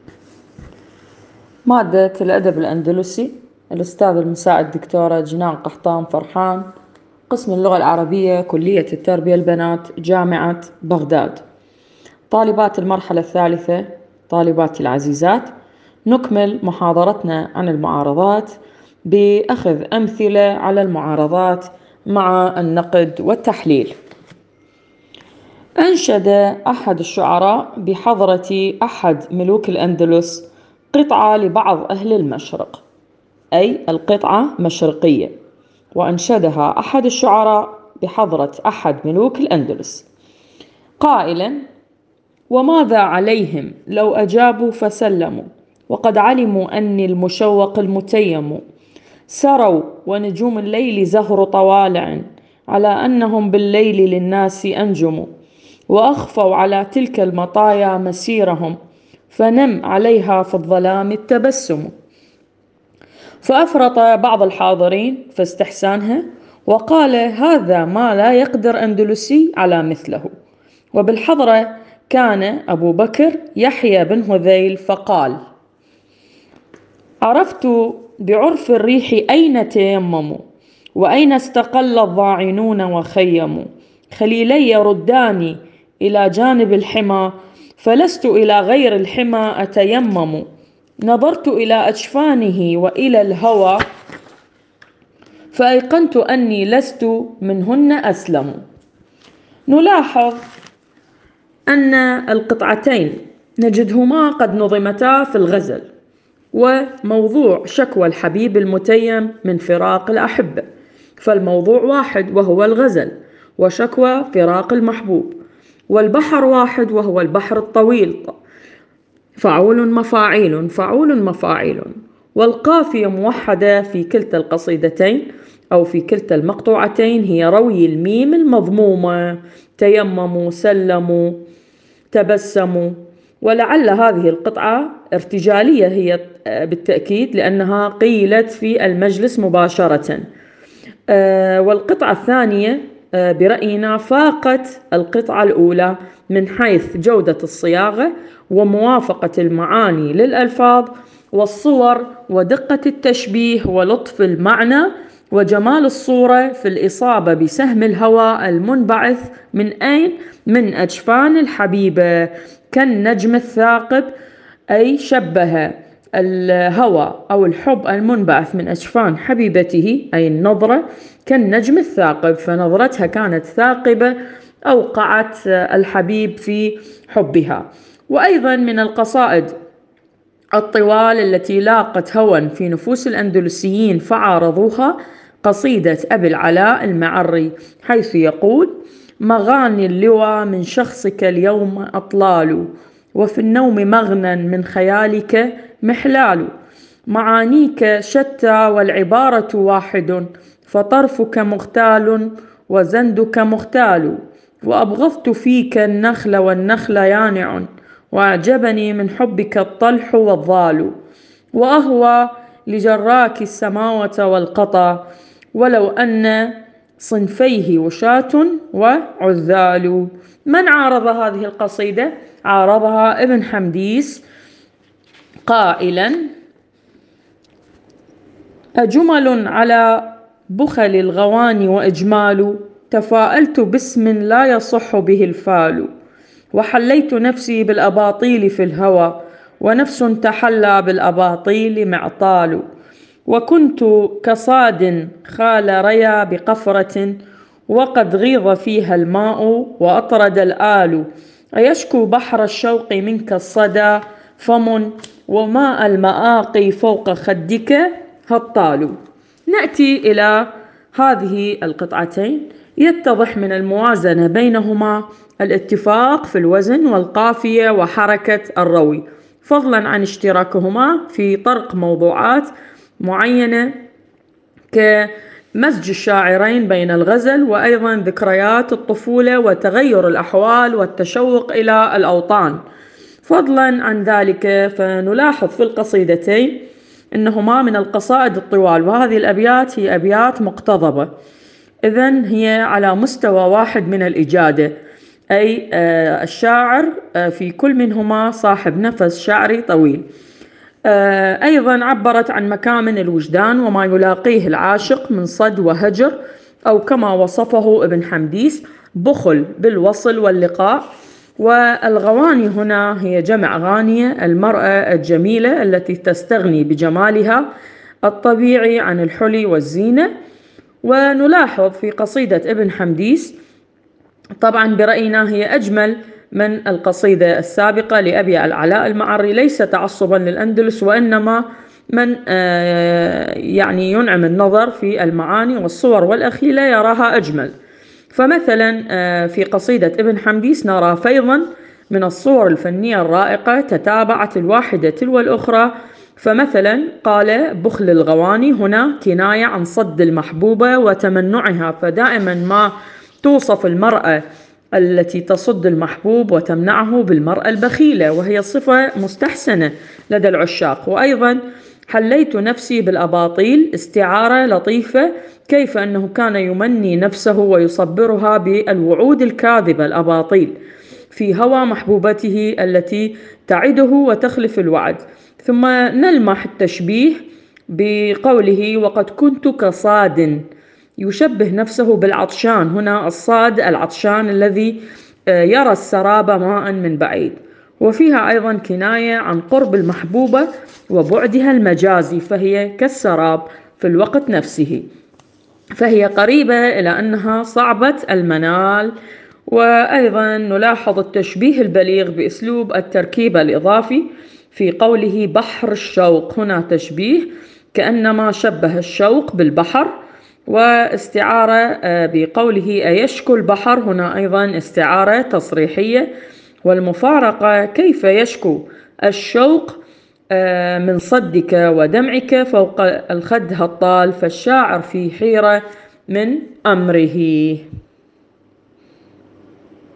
مادة الأدب الأندلسي، الأستاذ المساعد دكتورة جنان قحطان فرحان، قسم اللغة العربية، كلية التربية البنات، جامعة بغداد. طالبات المرحلة الثالثة، طالباتي العزيزات، نكمل محاضرتنا عن المعارضات بأخذ أمثلة على المعارضات مع النقد والتحليل. أنشد أحد الشعراء بحضرة أحد ملوك الأندلس قطعة لبعض أهل المشرق، أي القطعة مشرقية، وأنشدها أحد الشعراء بحضرة أحد ملوك الأندلس قائلا: وماذا عليهم لو أجابوا فسلموا، وقد علموا أني المشوق المتيم، سروا ونجوم الليل زهر طوالع، على أنهم بالليل للناس أنجموا، وأخفوا على تلك المطايا مسيرهم، فنم عليها في الظلام التبسم. فأفرط بعض الحاضرين في استحسانها، وقال: هذا ما لا يقدر أندلسي على مثله. وبالحضرة كان أبو بكر يحيى بن هذيل، فقال: عرفت بعرف الريح أين تيمموا، وأين استقل الضاعنون وخيموا، خليلي يرداني إلى جانب الحمى، فلست إلى غير الحمى أتيمم، نظرت إلى أجفانه وإلى الهوى، فأيقنت أني لست منهن أسلم. نلاحظ أن القطعتين نجدهما قد نظمتا في الغزل، وموضوع شكوى الحبيب المتيم من فراق الأحبة، فالموضوع واحد وهو الغزل، وشكوى فراق المحبوب، والبحر واحد وهو البحر الطويل، فعول مفاعيل فعول مفاعيل، والقافية موحدة في كلتا القصيدتين أو في كلتا المقطوعتين هي روي الميم المضمومة: تيمموا، سلموا، تبسموا. ولعل هذه القطعة ارتجالية هي بالتأكيد، لأنها قيلت في المجلس مباشرة. والقطعة الثانية برأينا فاقت القطعة الأولى من حيث جودة الصياغة وموافقة المعاني للألفاظ والصور ودقة التشبيه ولطف المعنى وجمال الصورة في الإصابة بسهم الهواء المنبعث من أين؟ من أجفان الحبيبة، كالنجم الثاقب، أي شبه الهوى أو الحب المنبعث من أجفان حبيبته، أي النظرة، كالنجم الثاقب، فنظرتها كانت ثاقبة أوقعت الحبيب في حبها. وأيضا من القصائد الطوال التي لاقت هوى في نفوس الأندلسيين فعارضوها قصيدة أبي العلاء المعري، حيث يقول: مغاني اللوى من شخصك اليوم أطلال، وفي النوم مغنى من خيالك محلال، معانيك شتى والعبارة واحد، فطرفك مغتال وزندك مغتال، وأبغضت فيك النخل والنخل يانع، وأعجبني من حبك الطلح والظال، وأهوى لجراك السماوة والقطا، ولو أن صنفيه وشاة وعذال. من عارض هذه القصيدة؟ عارضها ابن حمديس قائلا: أجمل على بخل الغواني وإجمال، تفاءلت باسم لا يصح به الفال، وحليت نفسي بالأباطيل في الهوى، ونفس تحلى بالأباطيل معطال، وكنت كصاد خال ريا بقفرة، وقد غيظ فيها الماء وأطرد الآل، أيشكو بحر الشوق منك الصدى فم، وماء المآقي فوق خدك هطال. نأتي إلى هذه القطعتين، يتضح من الموازنة بينهما الاتفاق في الوزن والقافية وحركة الروي، فضلا عن اشتراكهما في طرق موضوعات معينة كمزج الشاعرين بين الغزل وأيضا ذكريات الطفولة وتغير الأحوال والتشوق إلى الأوطان. فضلا عن ذلك فنلاحظ في القصيدتين أنهما من القصائد الطوال، وهذه الأبيات هي أبيات مقتضبة، إذن هي على مستوى واحد من الإجادة. أي الشاعر في كل منهما صاحب نفس شعري طويل. أيضا عبرت عن مكامن الوجدان وما يلاقيه العاشق من صد وهجر، أو كما وصفه ابن حمديس بخل بالوصل واللقاء. والغواني هنا هي جمع غانية، المرأة الجميلة التي تستغني بجمالها الطبيعي عن الحلي والزينة. ونلاحظ في قصيدة ابن حمديس طبعا برأينا هي أجمل من القصيدة السابقة لأبي العلاء المعري، ليس تعصبا للأندلس، وإنما من يعني ينعم النظر في المعاني والصور والأخيلة يراها أجمل. فمثلا في قصيدة ابن حمديس نرى فيضا من الصور الفنية الرائقة تتابعت الواحدة تلو الأخرى. فمثلا قال بخل الغواني هنا كناية عن صد المحبوبة وتمنعها، فدائما ما توصف المرأة التي تصد المحبوب وتمنعه بالمرأة البخيلة، وهي صفة مستحسنة لدى العشاق. وأيضا حليت نفسي بالأباطيل استعارة لطيفة، كيف أنه كان يمني نفسه ويصبرها بالوعود الكاذبة الأباطيل في هوى محبوبته التي تعده وتخلف الوعد. ثم نلمح التشبيه بقوله وقد كنت كصاد، يشبه نفسه بالعطشان، هنا الصاد العطشان الذي يرى السراب ماء من بعيد. وفيها أيضا كناية عن قرب المحبوبة وبعدها المجازي، فهي كالسراب في الوقت نفسه، فهي قريبة إلى أنها صعبة المنال. وأيضا نلاحظ التشبيه البليغ بأسلوب التركيب الإضافي في قوله بحر الشوق، هنا تشبيه كأنما شبه الشوق بالبحر. واستعارة بقوله أيشكو البحر، هنا أيضا استعارة تصريحية. والمفارقة كيف يشكو الشوق من صدك ودمعك فوق الخد هالطال، فالشاعر في حيرة من أمره.